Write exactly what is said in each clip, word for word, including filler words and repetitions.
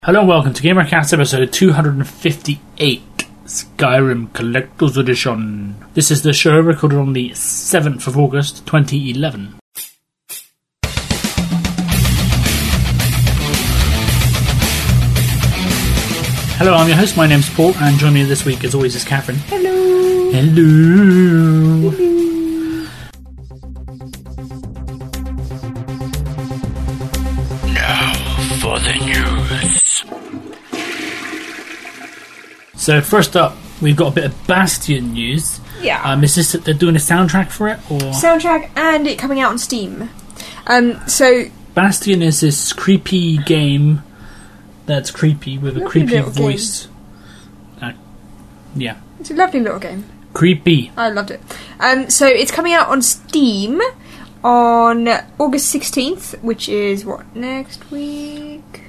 Hello and welcome to GamerCast episode two hundred fifty-eight, Skyrim Collector's Edition. This is the show recorded on the seventh of August, twenty eleven. Hello, I'm your host, my name's Paul, and joining me this week as always is Catherine. Hello. Hello. Hello. Now for the news. So first up, we've got a bit of Bastion news. Yeah. Um, is this that they're doing a soundtrack for it, or Soundtrack and it coming out on Steam. Um, so Bastion is this creepy game that's creepy with a Lovely creepy little voice. Uh, yeah, it's a lovely little game. creepy. I loved it. Um, so it's coming out on Steam on August sixteenth, which is what, next week?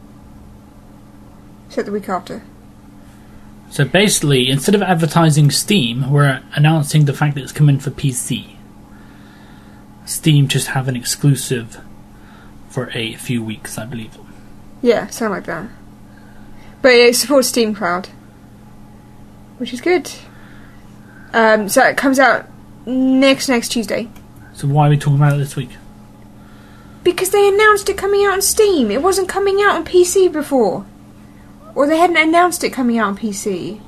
So the week after. So basically, instead of advertising Steam, we're announcing the fact that it's coming for P C. Steam just have an exclusive for a few weeks, I believe. Yeah, something like that. But it supports Steam Cloud, which is good. Um, so it comes out next next Tuesday. So why are we talking about it this week? Because they announced it coming out on Steam. It wasn't coming out on P C before. Or they hadn't announced it coming out on P C.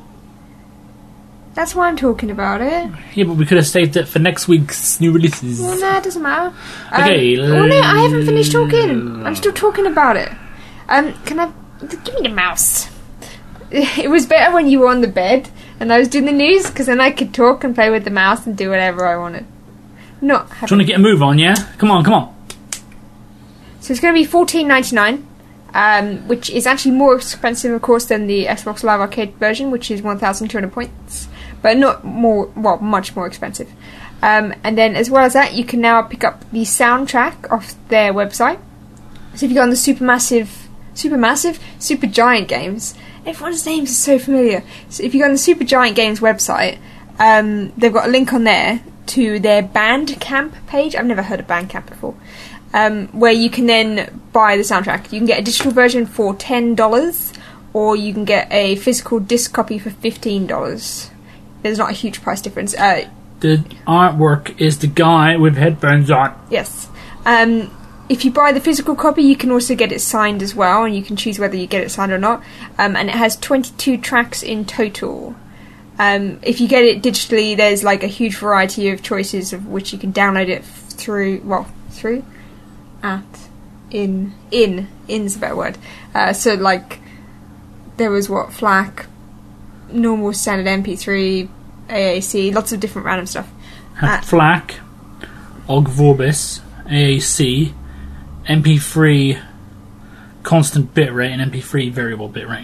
That's why I'm talking about it. Yeah, but we could have saved it for next week's new releases. Well, no, it doesn't matter. Um, Okay, oh no, I haven't finished talking. I'm still talking about it. Um, can I... Give me the mouse. It was better when you were on the bed and I was doing the news, because then I could talk and play with the mouse and do whatever I wanted. Not Do you want to get a move on, yeah? Come on, come on. So it's going to be fourteen ninety-nine, um, which is actually more expensive, of course, than the Xbox Live Arcade version, which is one thousand two hundred points, but not more, well, much more expensive. Um, and then, as well as that, you can now pick up the soundtrack off their website. So if you go on the Supermassive, Supermassive, Super Giant Games, everyone's names are so familiar. So if you go on the Super Giant Games website, um, they've got a link on there to their Bandcamp page. I've never heard of Bandcamp before. Um, where you can then buy the soundtrack. You can get a digital version for ten dollars, or you can get a physical disc copy for fifteen dollars. There's not a huge price difference. Uh, The artwork is the guy with headphones on. yes. Um, if you buy the physical copy, you can also get it signed as well, and you can choose whether you get it signed or not. Um, and it has twenty-two tracks in total. Um, if you get it digitally, there's like a huge variety of choices of which you can download it through, well, through? At, in, in, in's a better word. Uh, so like, there was what, FLAC, normal standard M P three, A A C, lots of different random stuff. Have Uh, FLAC, O G Vorbis, A A C, M P three constant bitrate, and M P three variable bitrate.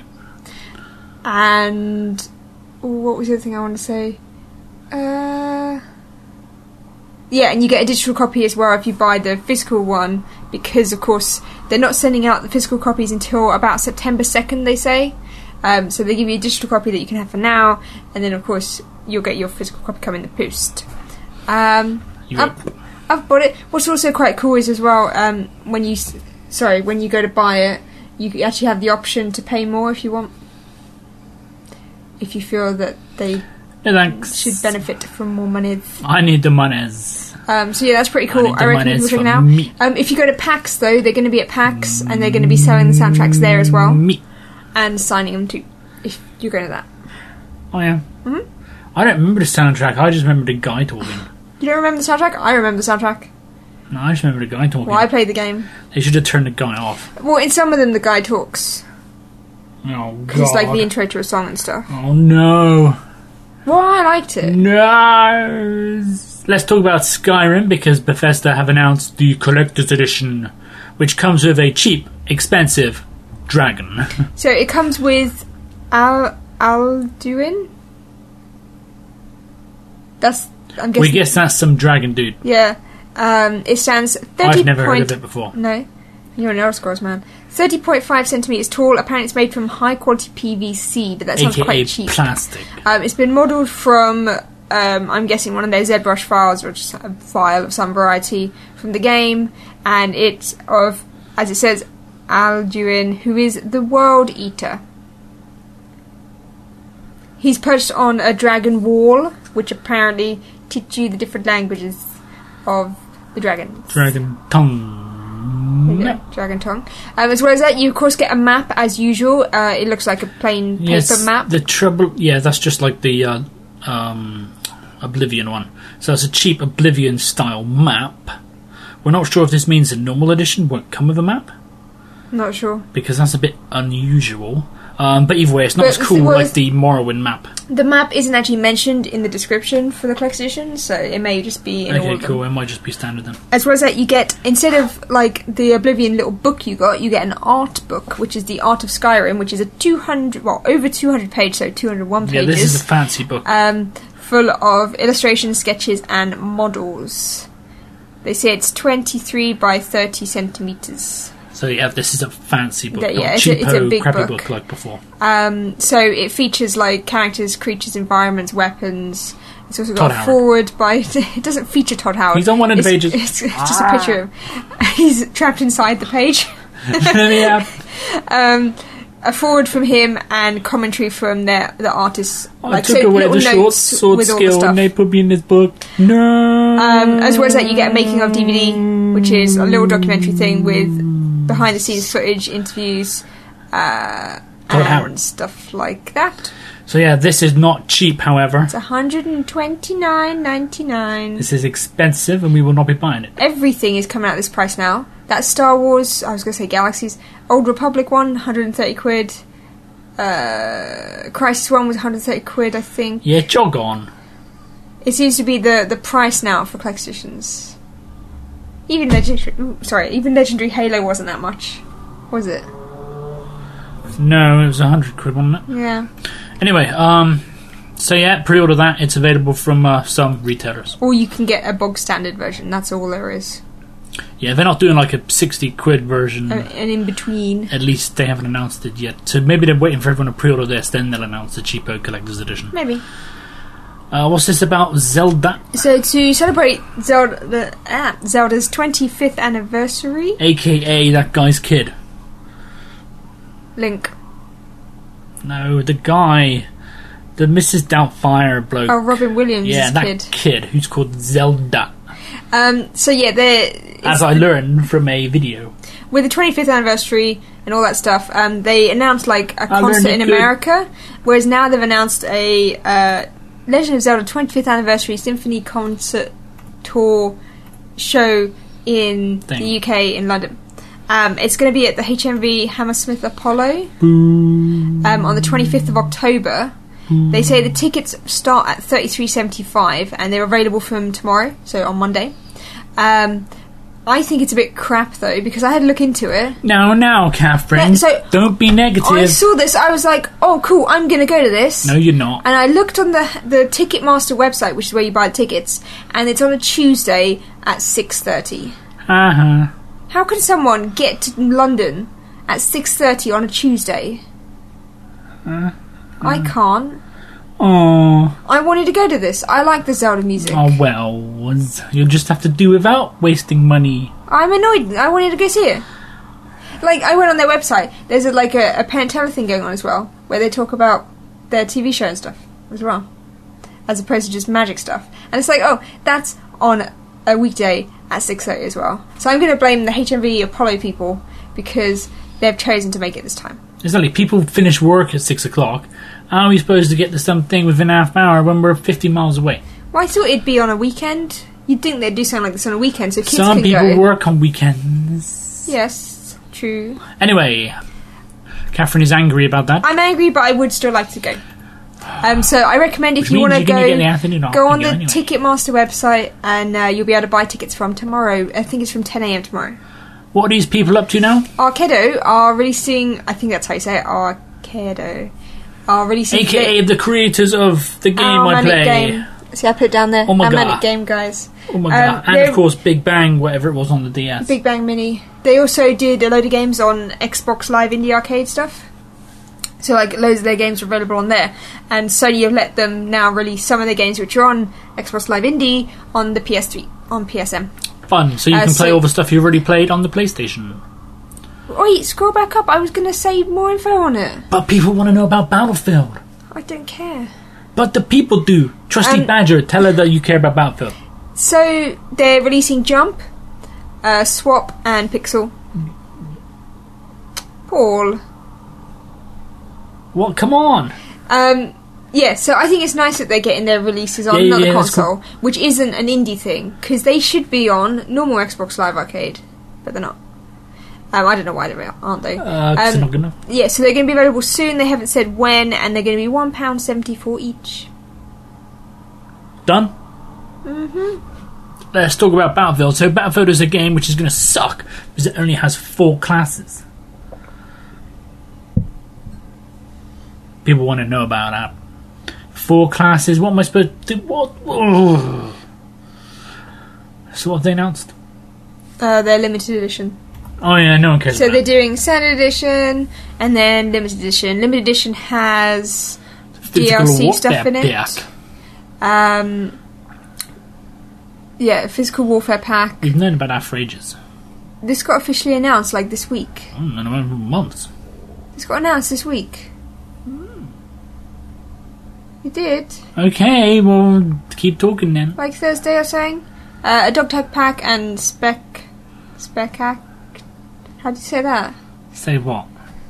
And what was the other thing I wanted to say? Uh, yeah, and you get a digital copy as well if you buy the physical one, because of course they're not sending out the physical copies until about September second, they say. Um, so they give you a digital copy that you can have for now, and then of course you'll get your physical copy come in the post. Um, I've, I've bought it. What's also quite cool is as well, um, when you s- sorry when you go to buy it, you actually have the option to pay more if you want. If you feel that they No thanks. should benefit from more money. I need the monies. Um, so yeah, that's pretty I cool. need I, the recommend monies people check it for out. me. Um, if you go to PAX though, they're going to be at PAX and they're going to be selling the soundtracks there as well Me. and signing them too. If you're going to that, Oh yeah. Mhm. I don't remember the soundtrack. I just remember the guy talking. you don't remember the soundtrack? I remember the soundtrack. No, I just remember the guy talking. Well, I played the game. They should have turned the guy off. Well, in some of them, the guy talks Oh because it's like god. the intro to a song and stuff. Oh no. Well, I liked it. No. Let's talk about Skyrim, because Bethesda have announced the Collector's Edition, which comes with a cheap, expensive dragon. So it comes with Al Alduin. That's I'm guessing. We guess that's some dragon dude. Yeah. Um, it stands thirty. I've never heard point- of it before. No, you're an Elder man. Thirty point five centimeters tall. Apparently, it's made from high quality P V C, but that sounds A K A quite cheap. plastic. Um, it's been modelled from, um, I'm guessing, one of their ZBrush files, or just a file of some variety from the game, and it's of, as it says, Alduin, who is the World Eater. He's perched on a dragon wall, which apparently teaches you the different languages of the dragons. Dragon tongue. Yeah, dragon tongue. Um, as well as that, you of course get a map as usual. Uh, it looks like a plain paper yes, map. The trouble, yeah, that's just like the uh, um, Oblivion one. So it's a cheap Oblivion style map. We're not sure if this means the normal edition won't come with a map. Not sure. Because that's a bit unusual. Um, but either way, it's not but as cool well, like the Morrowind map. The map isn't actually mentioned in the description for the collector's edition, so it may just be in okay, all of them. cool. It might just be standard then. As well as that, you get, instead of like the Oblivion little book you got, you get an art book, which is the Art of Skyrim, which is a two hundred, well, over two hundred page, so two hundred one pages. Yeah, this is a fancy book. Um, full of illustrations, sketches, and models. They say it's twenty-three by thirty centimetres. So yeah, this is a fancy book. Yeah, yeah, not it's, a, it's a big crappy book. book like before. Um, so it features like characters, creatures, environments, weapons. It's also got Todd a Howard. forward by. It doesn't feature Todd Howard. He's on one of the it's, pages. It's, it's just a picture of him. He's trapped inside the page. yeah. Um, a forward from him and commentary from the the artists. I like, took so away little the short notes sword with all the skill stuff. and they put me in this book. No. Um, as well as that, you get a making of D V D, which is a little documentary thing with behind the scenes footage, interviews, uh, and Howard. stuff like that. So yeah, this is not cheap, however. It's one hundred twenty-nine ninety-nine. This is expensive and we will not be buying it. Everything is coming out at this price now. That Star Wars, I was going to say Galaxies, Old Republic one, one hundred thirty quid. Uh, Crisis one was one hundred thirty quid, I think. Yeah, jog on. It seems to be the, the price now for collector's editions. Even legendary, ooh, sorry, even legendary Halo wasn't that much, was it? No, it was a hundred quid, wasn't it? Yeah. Anyway, um, so yeah, pre-order that. It's available from uh, some retailers. Or you can get a bog standard version. That's all there is. Yeah, they're not doing like a sixty quid version. Uh, and in between, At least they haven't announced it yet. So maybe they're waiting for everyone to pre-order this, then they'll announce the cheapo collector's edition. maybe. Uh, what's this about Zelda? So to celebrate Zelda, the, ah, Zelda's twenty-fifth anniversary, A K A that guy's kid. Link. No, the guy. The Missus Doubtfire bloke. Oh, Robin Williams' yeah, that kid. kid who's called Zelda. Um, so yeah, the As I learned from a video. with the twenty-fifth anniversary and all that stuff, um, they announced like a I learned concert it in good. America, whereas now they've announced a uh, Legend of Zelda twenty-fifth anniversary symphony concert tour show in Thing. the U K in London. Um, it's going to be at the H M V Hammersmith Apollo Boom. um, on the twenty-fifth of October. They say the tickets start at thirty-three seventy-five and they're available from tomorrow, so on Monday. Um, I think it's a bit crap though, because I had to look into it. Now, now, Catherine. Yeah, so- don't be negative. I saw this, I was like, oh cool, I'm going to go to this. No, you're not. And I looked on the the Ticketmaster website, which is where you buy the tickets, and it's on a Tuesday at six thirty. Uh-huh. How can someone get to London at six thirty on a Tuesday? Uh, I can't. oh. I wanted to go to this. I like the Zelda music. Oh, well. You'll just have to do without wasting money. I'm annoyed. I wanted to go see it. Like, I went on their website. There's a, like a, a Penn and Teller thing going on as well, where they talk about their T V show and stuff as well, as opposed to just magic stuff. And it's like, oh, that's on a weekday at six thirty as well. So I'm going to blame the H M V Apollo people because they've chosen to make it this time. Exactly. People finish work at six o'clock. How are we supposed to get to something within half an hour when we're fifty miles away? Well, I thought it'd be on a weekend. You'd think they'd do something like this on a weekend so kids Some can people go. work on weekends. Yes, true. Anyway, Catherine is angry about that. I'm angry, but I would still like to go. Um, so I recommend if Which you means want to you're gonna go, get the afternoon off go and on go the anyway. Ticketmaster website and uh, you'll be able to buy tickets from tomorrow. I think it's from ten a.m. tomorrow. What are these people up to now? Arcado are releasing, I think that's how you say it, Arcado, are releasing... A K A the creators of the game Our I Manic play. Game. See, I put it down there. Oh my Our God. Manic Game, guys. Oh my Um, god. And they're- of course Big Bang, whatever it was on the D S. Big Bang Mini. They also did a load of games on Xbox Live Indie Arcade stuff. So, like, loads of their games are available on there. And Sony have let them now release some of their games which are on Xbox Live Indie on the P S three, on P S M. Fun. So you Uh, can play so- all the stuff you already played on the PlayStation. wait, scroll back up. I was going to say more info on it. But people want to know about Battlefield. I don't care. But the people do. Trusty Um, Badger, tell her that you care about Battlefield. So, they're releasing Jump, uh, Swap, and Pixel. Paul. What? Come on. Um, yeah, so I think it's nice that they're getting their releases on Yeah, another yeah, that's console, which isn't an indie thing, because they should be on normal Xbox Live Arcade, but they're not. Um, I don't know why they aren't they? Uh, 'cause um, they're not good enough. Yeah, so they're going to be available soon. They haven't said when, and they're going to be one pound seventy-four each. Done? Mm-hmm. Let's talk about Battlefield. So Battlefield is a game which is going to suck because it only has four classes. People want to know about that. Four classes. What am I supposed to do? What? Ugh. So what have they announced? Uh, they're limited edition. Oh yeah, no one cares So about they're it. doing standard edition, and then limited edition. Limited edition has D L C Physical stuff warfare in it. pack. Um, yeah, physical warfare pack. We've known about that for ages. This got officially announced like this week. I don't know, months. This got announced this week. It did, Okay, well, keep talking then. like Thursday or something. Uh, a dog tag pack and spec, spec act. How do you say that? Say what?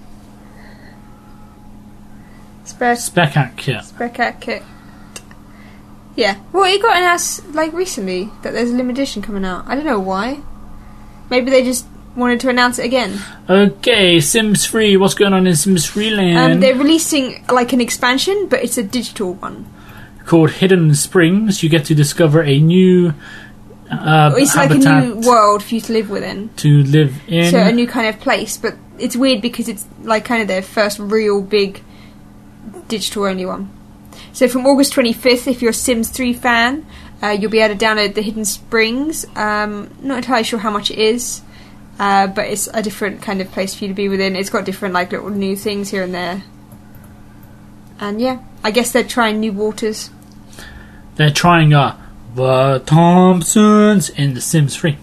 Spec, Spec Act kit. spec act kit. Yeah. Well, it got announced like recently that there's a limited edition coming out. I don't know why. Maybe they just wanted to announce it again. Okay, Sims three. What's going on in Sims three land? Um, they're releasing like an expansion, but it's a digital one. Called Hidden Springs. You get to discover a new uh, It's like a habitat new world for you to live within. to live in. So a new kind of place, but it's weird because it's like kind of their first real big digital only one. So from August twenty-fifth, if you're a Sims three fan, uh, you'll be able to download the Hidden Springs. Um, not entirely sure how much it is, uh, but it's a different kind of place for you to be within. It's got different like little new things here and there. And yeah, I guess they're trying new waters. They're trying uh, the Thompsons in The Sims three.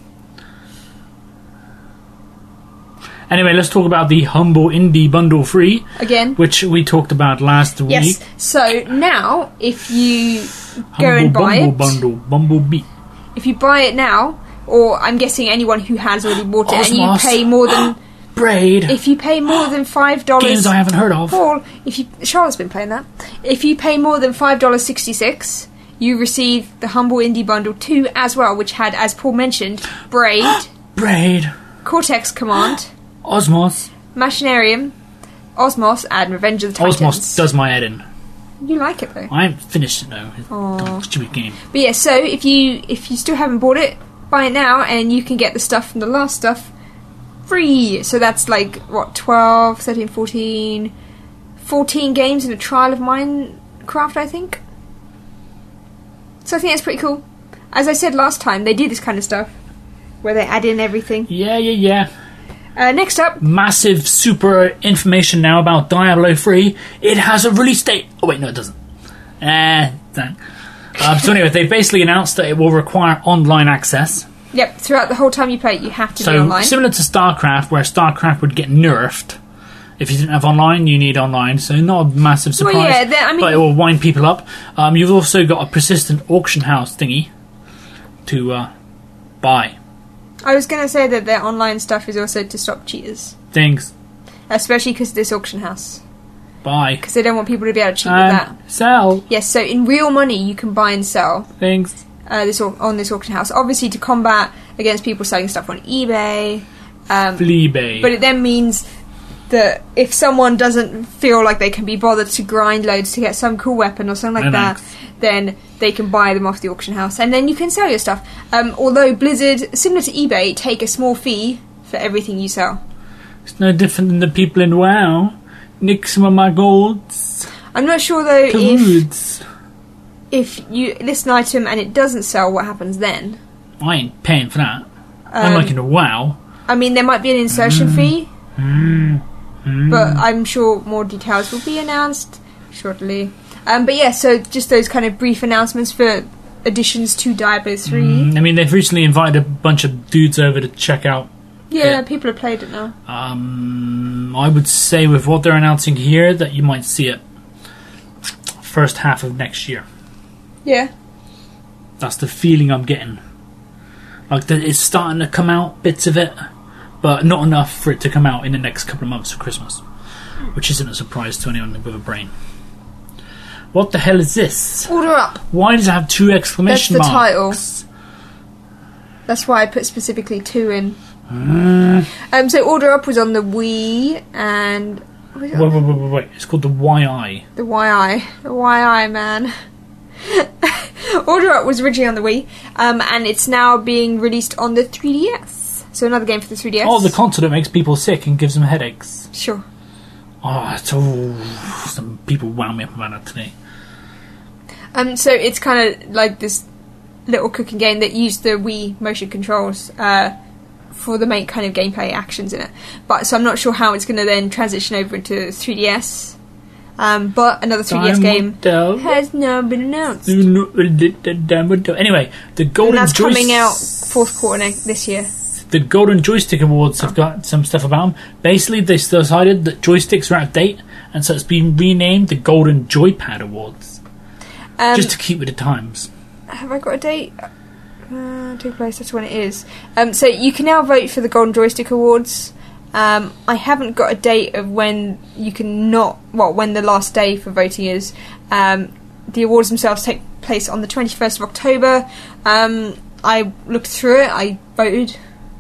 Anyway, let's talk about the Humble Indie Bundle Free, Again. which we talked about last week. Yes. So now, if you go Humble and buy Bumble it, Bundle, Bumblebee. if you buy it now, or I'm guessing anyone who has already bought it, and you Osmos. pay more than Braid. if you pay more than five dollars, Games I haven't heard of. Paul, if you Charlotte's been playing that. If you pay more than five dollars sixty six, you receive the Humble Indie Bundle two as well, which had, as Paul mentioned, Braid, Braid. Cortex Command, Osmos. Machinarium, Osmos, and Revenge of the Titans. Osmos does my head in. You like it though. I haven't finished it though. It's Aw. a stupid game. But yeah, so if you if you still haven't bought it, buy it now, and you can get the stuff from the last stuff free. So that's like what twelve, thirteen, fourteen, fourteen games in a trial of Minecraft, I think. So I think that's pretty cool. As I said last time, they do this kind of stuff where they add in everything. Yeah, yeah, yeah. Uh, next up, Massive super information now about Diablo three. It has a release date. Oh wait, no it doesn't. Eh, dang. Uh, so anyway, they basically announced that it will require online access. yep, throughout the whole time you play it, you have to be So online. similar to StarCraft, where StarCraft would get nerfed. If you didn't have online, you need online. So not a massive surprise, Well, yeah, that- I mean- but it will wind people up. Um, you've also got a persistent auction house thingy to uh, buy I was going to say that their online stuff is also to stop cheaters, things. especially because of this auction house. Buy Because they don't want people to be able to cheat with and that. sell Yes, so in real money you can buy and sell things. uh, this au- on this auction house. Obviously to combat against people selling stuff on eBay. Um, Fleabay. but it then means that if someone doesn't feel like they can be bothered to grind loads to get some cool weapon or something like No that, thanks. then they can buy them off the auction house. And then you can sell your stuff. Um, although Blizzard, similar to eBay, take a small fee for everything you sell. It's no different than the people in WoW. Nick some of my golds I'm not sure though to if woods. if you list an item and it doesn't sell, what happens then? I ain't paying for that. Um, Unlike in a WoW. I mean, there might be an insertion fee, Mm. Mm. but I'm sure more details will be announced shortly. Um, but yeah, so just those kind of brief announcements for additions to Diablo three. Mm, I mean, they've recently invited a bunch of dudes over to check out Yeah, it. people have played it now. Um, I would say with what they're announcing here that you might see it first half of next year. Yeah. That's the feeling I'm getting. Like that it's starting to come out, bits of it, but not enough for it to come out in the next couple of months for Christmas, which isn't a surprise to anyone with a brain. What the hell is this? Order Up. Why does it have two exclamation That's the marks? title. That's why I put specifically two in. Uh, Um, so Order Up was on the Wii and wait, wait, wait, wait, wait. It's called the Y I. the Y I, the Y I man. Order Up was originally on the Wii, um, and it's now being released on the three D S. So another game for the three D S. Oh, the console that makes people sick and gives them headaches. Sure. Oh, it's oh, some people wound me up about that today. Um, so it's kind of like this little cooking game that used the Wii motion controls uh, for the main kind of gameplay actions in it. But so I'm not sure how it's going to then transition over into three D S. Um, but another three D S game has now been announced. Anyway, the Golden And that's Joystick coming out fourth quarter ne- this year. The Golden Joystick Awards have got some stuff about them. Basically, they decided that joysticks are out of date, and so it's been renamed the Golden Joypad Awards, Um, just to keep with the times. Have I got a date? Uh, take place, that's when it is. Um, so you can now vote for the Golden Joystick Awards. Um, I haven't got a date of when you can not, well, when the last day for voting is. Um, the awards themselves take place on the twenty-first of October. Um, I looked through it, I voted.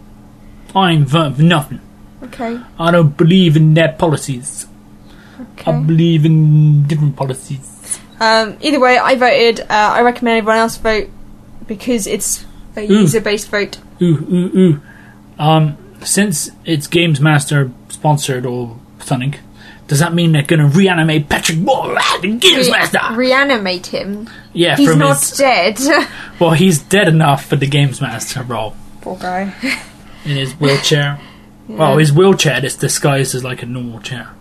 I ain't voting for nothing. Okay. I don't believe in their policies. Okay. I believe in different policies. Um, either way, I voted. Uh, I recommend everyone else vote because it's a Ooh. user-based vote. Ooh, ooh, ooh. Um, since it's Games Master sponsored or something, does that mean they're going to reanimate Patrick Moore as the Games Re- Master? reanimate him. Yeah, He's from not his. dead. Well, he's dead enough for the Games Master role Poor guy. in his wheelchair. Yeah. Well, his wheelchair is disguised as like a normal chair.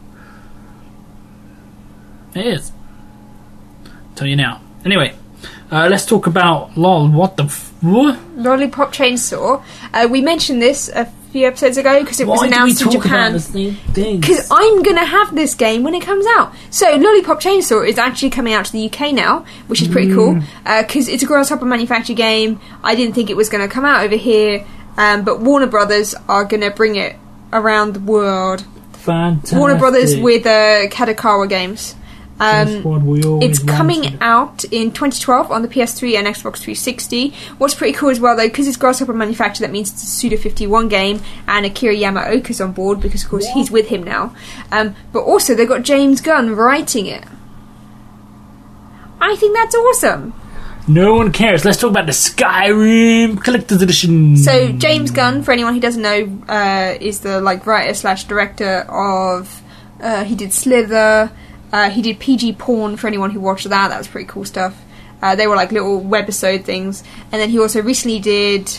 It is. Tell you now. Anyway, uh, let's talk about lol. What the f- what? Lollipop Chainsaw. Uh, we mentioned this a few episodes ago because it was Why do we announced in talk about Japan. the same things? Because I'm going to have this game when it comes out. So Lollipop Chainsaw is actually coming out to the U K now, which is pretty cool. Because uh, it's a Grasshopper manufactured game. I didn't think it was going to come out over here. Um, but Warner Brothers are going to bring it around the world. Fantastic. Warner Brothers with uh, Kadokawa Games. That's Um, what we always it's coming wanted. out in twenty twelve on the P S three and Xbox three sixty. What's pretty cool as well, though, because it's Grasshopper manufactured, that means it's a Suda fifty-one game, and Akira Yamaoka's on board, because, of course, he's with him now. Um, but also, they've got James Gunn writing it. I think that's awesome. No one cares. Let's talk about the Skyrim Collector's Edition. So, James Gunn, for anyone who doesn't know, uh, is the like writer slash director of... Uh, he did Slither... Uh, he did P G Porn, for anyone who watched that. That was pretty cool stuff. Uh, they were like little webisode things. And then he also recently did...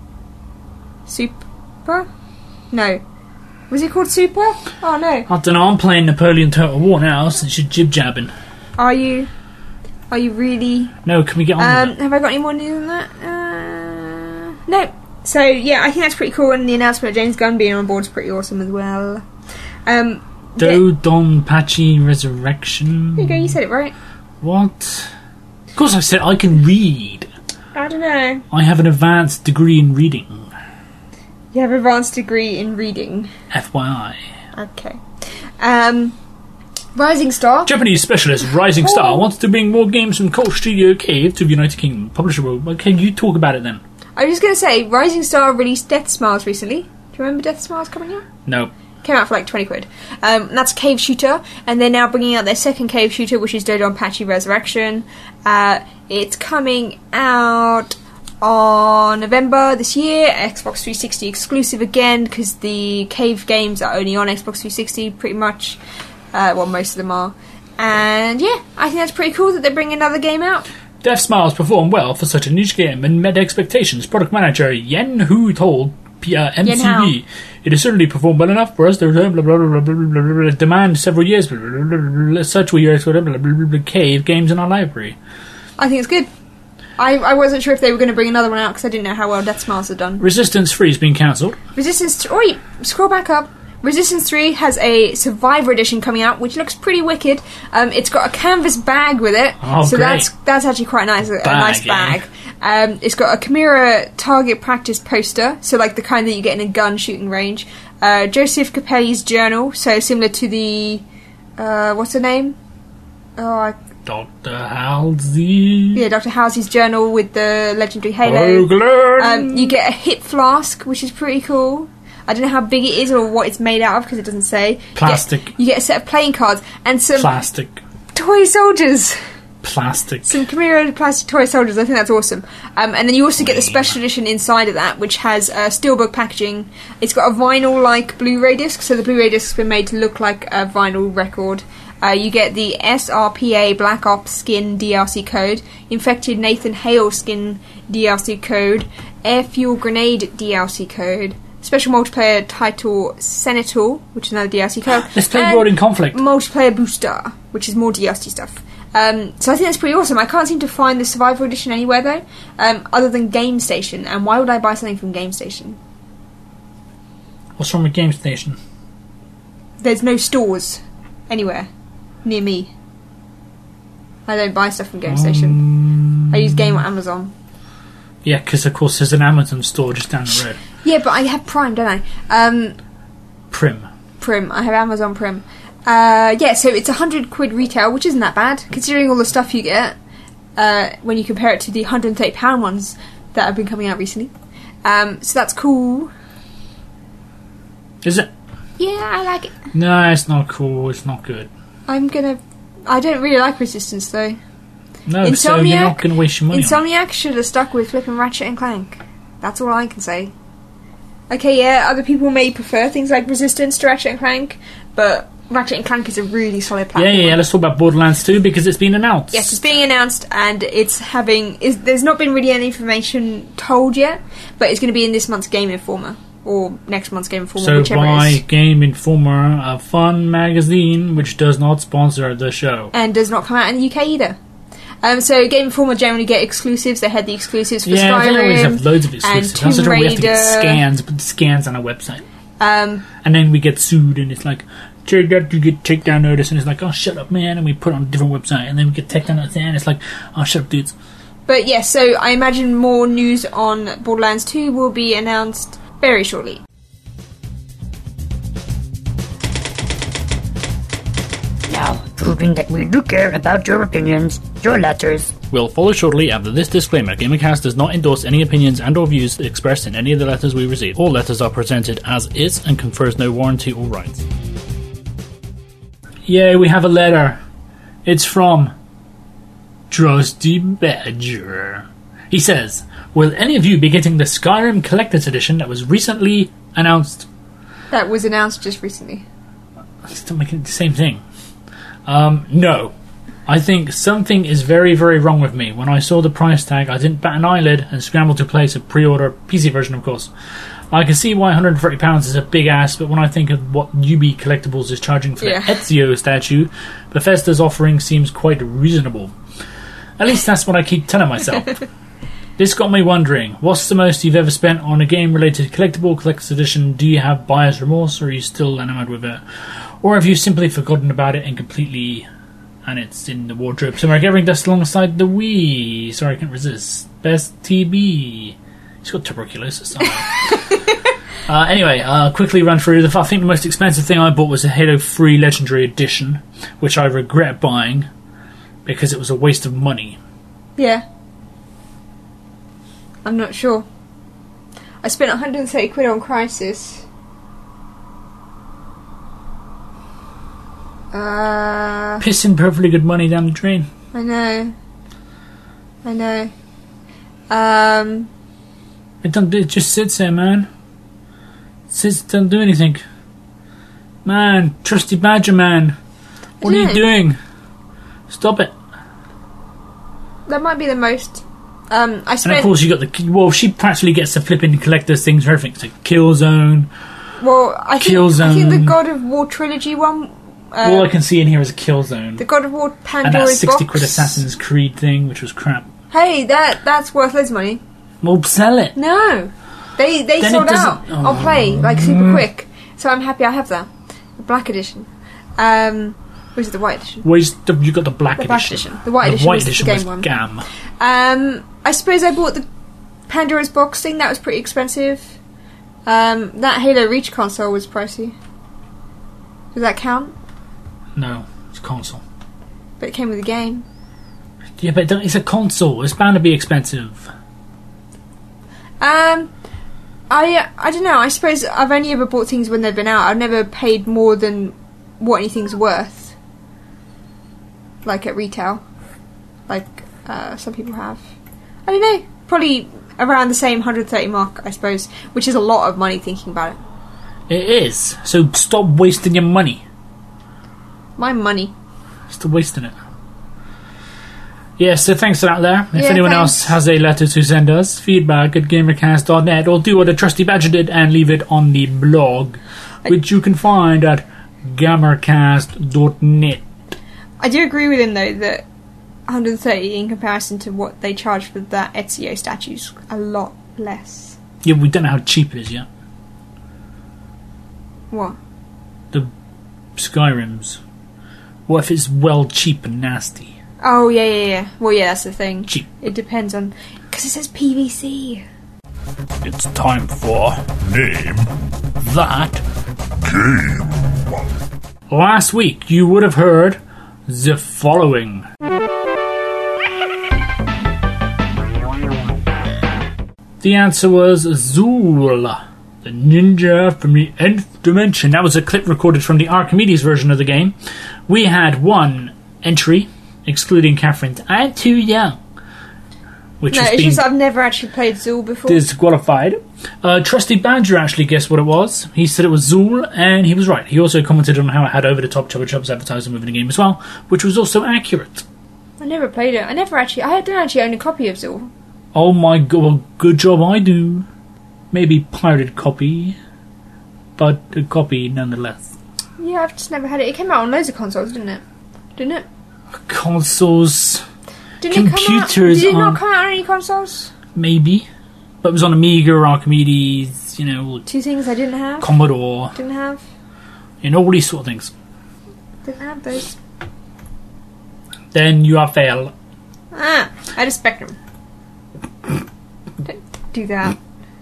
Super? No. Was it called Super? Oh, no. I don't know. I'm playing Napoleon Total War now since you're jib-jabbing. Are you... Are you really... No, can we get on Um, with it? have I got any more news than that? Uh, no. So, yeah, I think that's pretty cool. And the announcement of James Gunn being on board is pretty awesome as well. Um... Do Don Pachi Resurrection. There you go, you said it right. What? Of course I said I can read. I don't know. I have an advanced degree in reading. You have an advanced degree in reading. F Y I. Okay. Um, Rising Star. Japanese specialist Rising Star wants to bring more games from Colt Studio Cave to the United Kingdom. Publisher will... Okay, you talk about it then. I was just going to say, Rising Star released Death Smiles recently. Do you remember Death Smiles coming out? No. Came out for like twenty quid. Um, and that's a cave shooter, and they're now bringing out their second cave shooter, which is Dodonpachi Resurrection. Uh, it's coming out on November this year, Xbox three sixty exclusive again, because the cave games are only on Xbox three sixty, pretty much. Uh, well, most of them are. And yeah, I think that's pretty cool that they're bringing another game out. Death Smiles performed well for such a niche game and met expectations. Product manager Yen Hu told P- uh, M C V, Yen it has certainly performed well enough for us to blah, blah, blah, blah, blah, blah, blah, demand several years blah, blah, blah, blah, such we are blah, blah, blah, blah, cave games in our library. I think it's good. I, I wasn't sure if they were going to bring another one out because I didn't know how well Death Smiles had done. Resistance three has been cancelled. Resistance... Th- oh, wait, scroll back up. Resistance three has a Survivor Edition coming out, which looks pretty wicked. Um, it's got a canvas bag with it, oh, so great. that's that's actually quite nice. A, bag, a nice bag. Eh? Um, it's got a Chimera target practice poster, so like the kind that you get in a gun shooting range. Uh, Joseph Capelli's journal, so similar to the uh, what's her name? Oh, I, Doctor Halsey. Yeah, Doctor Halsey's journal with the legendary Halo. Oh, um, you get a hip flask, which is pretty cool. I don't know how big it is or what it's made out of because it doesn't say. Plastic. You get, you get a set of playing cards and some Plastic. toy soldiers. Plastic. Some Chimera plastic toy soldiers. I think that's awesome. Um, and then you also get the special edition inside of that, which has uh, steelbook packaging. It's got a vinyl-like Blu-ray disc, so the Blu-ray disc's been made to look like a vinyl record. Uh, you get the S R P A Black Ops skin D L C code, Infected Nathan Hale skin D L C code, Air Fuel Grenade D L C code, Special Multiplayer Title Senator, which is another D L C code. Let's play World in Conflict. Multiplayer Booster, which is more D L C stuff. Um, so I think that's pretty awesome. I can't seem to find the Survivor Edition anywhere though, um, other than Game Station. And why would I buy something from Game Station? What's wrong with Game Station? There's no stores anywhere near me. I don't buy stuff from Game Station. Um, I use Game on Amazon. Yeah, because of course there's an Amazon store just down the road. Yeah, but I have Prime, don't I? Um, Prim. Prim. I have Amazon Prim. Uh, yeah, so it's a hundred quid retail, which isn't that bad considering all the stuff you get. Uh, when you compare it to the hundred and thirty pound ones that have been coming out recently. Um, so that's cool. Is it? Yeah, I like it. No, it's not cool. It's not good. I'm gonna. I don't really like Resistance though. No, Insomniac, so you're not going to waste your money. Insomniac should have stuck with flipping Ratchet and Clank. That's all I can say. Okay, yeah, other people may prefer things like Resistance to Ratchet and Clank, but Ratchet and Clank is a really solid platform. Yeah, yeah, yeah. Let's talk about Borderlands two because it's been announced. Yes, it's being announced, and it's having. Is there's not been really any information told yet, but it's going to be in this month's Game Informer or next month's Game Informer, so whichever by it is. Game Informer, a fun magazine which does not sponsor the show And does not come out in the U K either. Um, so Game Informer generally get exclusives. They had the exclusives for yeah, Skyrim. they always have loads of exclusives. And That's the Tomb trouble, we have to get Raider. scans, put scans on our website. Um, and then we get sued, and it's like, take that, you get takedown notice, and it's like, oh, shut up, man, and we put it on a different website, and then we get takedown notice, and it's like, oh, shut up, dudes. but yeah, so I imagine more news on Borderlands two will be announced very shortly. Now, proving that we do care about your opinions, your letters. Will follow shortly after this disclaimer. GamerCast does not endorse any opinions and or views expressed in any of the letters we receive. All letters are presented as is and confers no warranty or rights. Yeah, we have a letter. It's from Trusty Badger. He says, will any of you be getting the Skyrim Collector's Edition that was recently announced? That was announced just recently. Still making the same thing. Um, no. I think something is very, very wrong with me. When I saw the price tag, I didn't bat an eyelid and scrambled to place a pre-order P C version, of course. I can see why one hundred thirty pounds is a big ass, but when I think of what U B Collectibles is charging for Yeah. the Ezio statue, Bethesda's offering seems quite reasonable. At least that's what I keep telling myself. This got me wondering, what's the most you've ever spent on a game-related collectible, collector's edition? Do you have buyer's remorse, or are you still enamored with it? Or have you simply forgotten about it and completely... and it's in the wardrobe somewhere gathering dust alongside the Wii? Sorry, I can't resist. Best T B. He's got tuberculosis. uh, anyway, uh, quickly run through. The, I think the most expensive thing I bought was a Halo three Legendary Edition, which I regret buying because it was a waste of money. Yeah. I'm not sure. I spent one hundred thirty quid on Crysis. Uh, Pissing perfectly good money down the drain. I know. I know. Um, It don't. It just sits there, man. It sits. Don't do anything. Man, Trusty Badger, man. What are you know. doing? Stop it. that might be the most. Um, I And spent. of course you got the... Well, she practically gets the flipping collector's things for everything. It's like Killzone. well, I think, Killzone. I think the God of War trilogy one. Uh, All I can see in here is a Killzone. the God of War And that Pandora's sixty box quid Assassin's Creed thing, which was crap. Hey, that that's worth loads of money. Well, sell it. No. They they Then it sold doesn't- out. oh. I'll play, like, super quick. So I'm happy I have that. The black edition. Um, which is the white edition. Where's the, you got the black The edition? black edition. The white the edition white was the edition game was one. gam. Um, I suppose I bought the Pandora's box thing. That was pretty expensive. Um, that Halo Reach console was pricey. Does that count? No, it's a console. But it came with the game. Yeah, but it's a console. It's bound to be expensive. Um, I I don't know. I suppose I've only ever bought things when they've been out. I've never paid more than what anything's worth. Like at retail, like uh, some people have. I don't know. Probably around the same one hundred thirty mark, I suppose, which is a lot of money thinking about it. It is. So stop wasting your money. My money. Stop wasting it. Yeah, so thanks for that there. If Yeah, anyone thanks. else has a letter to send us, feedback at gamercast dot net, or do what a trusty badger did and leave it on the blog, which you can find at gamercast dot net. I do agree with him though that one hundred thirty in comparison to what they charge for that Ezio statue's a lot less. Yeah, we don't know how cheap it is yet. What? The Skyrims. What if it's well cheap and nasty? Oh yeah, yeah, yeah. Well, yeah, that's the thing. Cheap. It depends on because it says P V C. It's time for Name That Game. Last week you would have heard the following. The answer was Zool, the ninja from the nth dimension. That was a clip recorded from the Archimedes version of the game. We had one entry, excluding Catherine's I'm too young, which No, was it's being just I've never actually played Zool before. disqualified. Uh, Trusty Badger actually guessed what it was. He said it was Zool, and he was right. He also commented on how it had over-the-top Chubba Chubs advertising within the game as well, which was also accurate. I never played it. I never actually. I don't actually own a copy of Zool. Oh my god, well, good job I do. Maybe pirated copy, but a copy nonetheless. Yeah, I've just never had it. It came out on loads of consoles, didn't it? Didn't it? Consoles, Didn't Computers it come out? Did it on- not come out on any consoles? maybe. But it was on Amiga, Archimedes, you know, Two things I didn't have. Commodore, Didn't have. you know, all these sort of things. Didn't have those. Then you are fail. Ah, I had a Spectrum. Don't do that.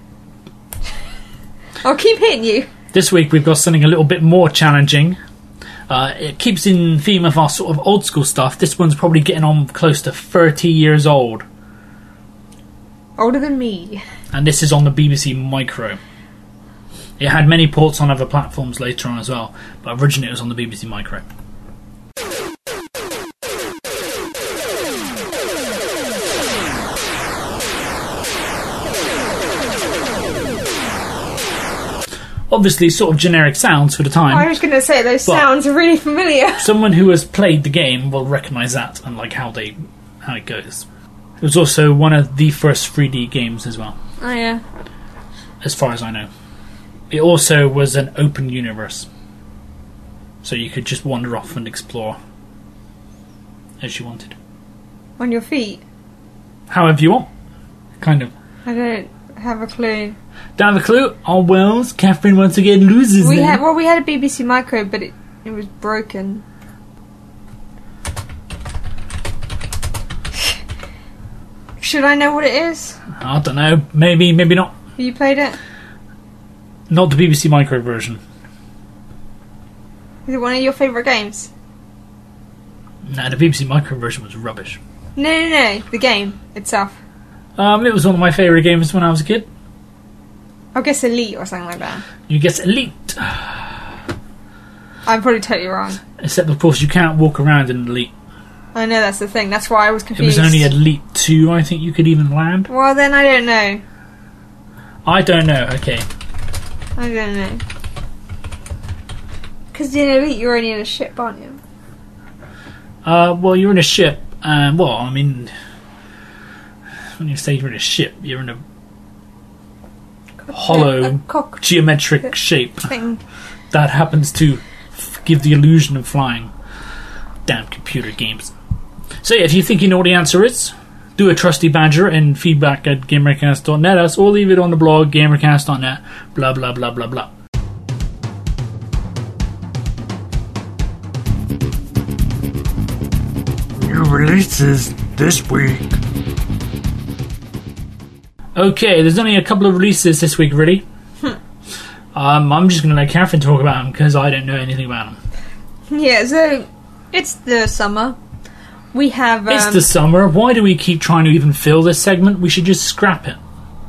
I'll keep hitting you. This week we've got something a little bit more challenging. Uh, it keeps in theme of our sort of old school stuff. This one's probably getting on close to thirty years old. Older than me. And this is on the B B C Micro. It had many ports on other platforms later on as well, but originally it was on the B B C Micro. Obviously, sort of generic sounds for the time. I was going to say those But- sounds are really familiar. Someone who has played the game will recognise that and like how they how it goes. It was also one of the first three D games as well, Oh yeah. as far as I know. It also was an open universe, so you could just wander off and explore as you wanted, On your feet. however you want. Kind of. I don't have a clue. Down the clue. Oh Wells, Catherine once again loses. We then. had well, we had a B B C Micro, but it it was broken. Should I know what it is? I don't know. Maybe, maybe not. Have you played it? Not the B B C Micro version. Is it one of your favourite games? No, the B B C Micro version was rubbish. No, no, no. The game itself. Um, it was one of my favourite games when I was a kid. I guess Elite or something like that. You guess Elite. I'm probably totally wrong. Except, of course, you can't walk around in Elite. I know that's the thing. That's why I was It confused. was only Elite two, I think you could even land. Well, then I don't know. I don't know, okay. I don't know. Because in Elite, you're only in a ship, aren't you? Uh, well, you're in a ship, and, well, I mean, when you say you're in a ship, you're in a hollow, A cock geometric shape thing. that happens to f- give the illusion of flying. Damn computer games. So, yeah, if you think you know what the answer is, do a trusty badger and feedback at gamercast dot net us, or leave it on the blog gamercast dot net, blah blah blah blah blah. New releases this week. Okay, there's only a couple of releases this week, really. um, I'm just going to let Catherine talk about them because I don't know anything about them. Yeah, so it's the summer. We have. Um, It's the summer. Why do we keep trying to even fill this segment? We should just scrap it.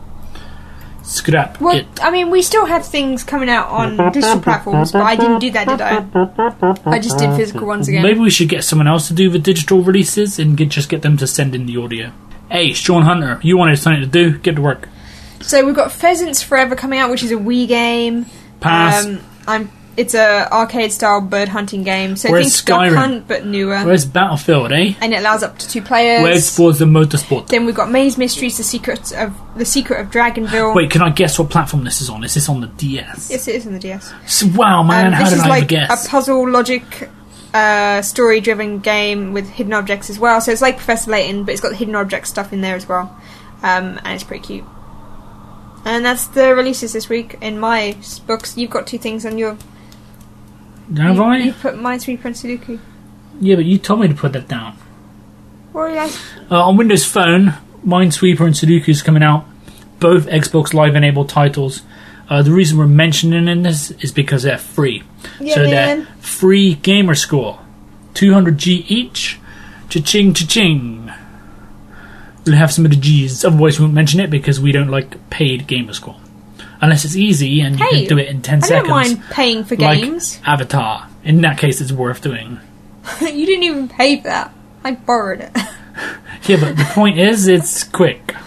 Scrap well, it. I mean, we still have things coming out on digital platforms, but I didn't do that, did I? I just did physical ones again. Maybe we should get someone else to do the digital releases and get, just get them to send in the audio. Hey, Sean Hunter, you wanted something to do? Get to work. So we've got Pheasants Forever coming out, which is a Wii game. Pass. Um, I'm. It's a arcade-style bird hunting game. So Where's think Duck Skyrim? Hunt, but newer. Where's Battlefield, eh? And it allows up to two players. Where's Forza Motorsport? Then we've got Maze Mysteries: The Secret of the Secret of Dragonville. Wait, can I guess what platform this is on? Is this on the D S? Yes, it is on the D S. S- Wow, man, Um, how this did is I like ever guess? a puzzle logic, uh, story-driven game with hidden objects as well. So it's like Professor Layton, but it's got the hidden object stuff in there as well, um, and it's pretty cute. And that's the releases this week in my books. You've got two things on your. Have you, I? You put Minesweeper and Sudoku. Yeah, but you told me to put that down. Or yes. Uh, on Windows Phone, Minesweeper and Sudoku is coming out. Both Xbox Live enabled titles. Uh, the reason we're mentioning in this is because they're free. Yeah, so man. they're free gamer score. two hundred G each. Cha-ching, cha-ching. We'll have some of the G's. Otherwise we won't mention it because we don't like paid gamer score. Unless it's easy and you Hey, can do it in ten I seconds. don't mind paying for like games. Avatar. In that case, it's worth doing. You didn't even pay for that. I borrowed it. Yeah, but the point is, it's quick.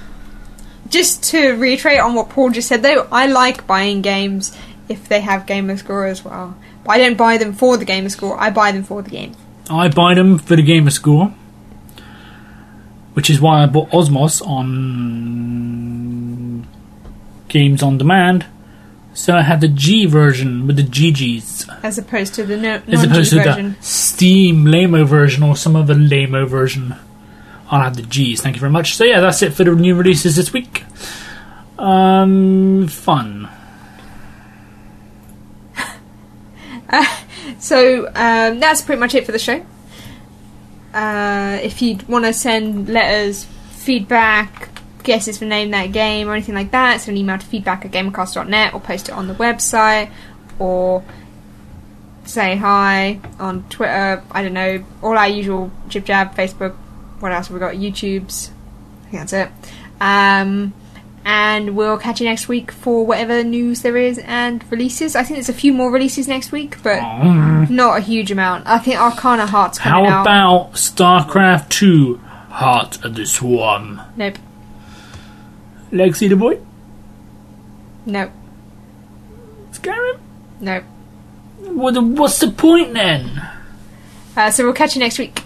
Just to reiterate on what Paul just said, though, I like buying games if they have gamer score as well. But I don't buy them for the gamer score. I buy them for the game. I buy them for the gamer score, which is why I bought Osmos on Games on Demand. So I have the G version with the G Gs. As opposed to the no- As opposed non-G to version. the Steam Lamo version or some other Lamo version. I'll have the Gs, thank you very much. So yeah, that's it for the new releases this week. Um, fun. uh, so um, that's pretty much it for the show. Uh, if you want to send letters, feedback, guesses for name that game or anything like that, send an email to feedback at gamercast dot net or post it on the website or say hi on Twitter, I don't know, all our usual jib jab, Facebook, what else have we got, YouTubes, I think that's it. Um, and we'll catch you next week for whatever news there is and releases. I think there's a few more releases next week, but Oh. not a huge amount. I think Arcana Heart's How coming out. about StarCraft two Heart of the Swarm? Nope. Lexi the Boy? Nope. Skyrim? Nope. What the, what's the point then? Uh, so we'll catch you next week.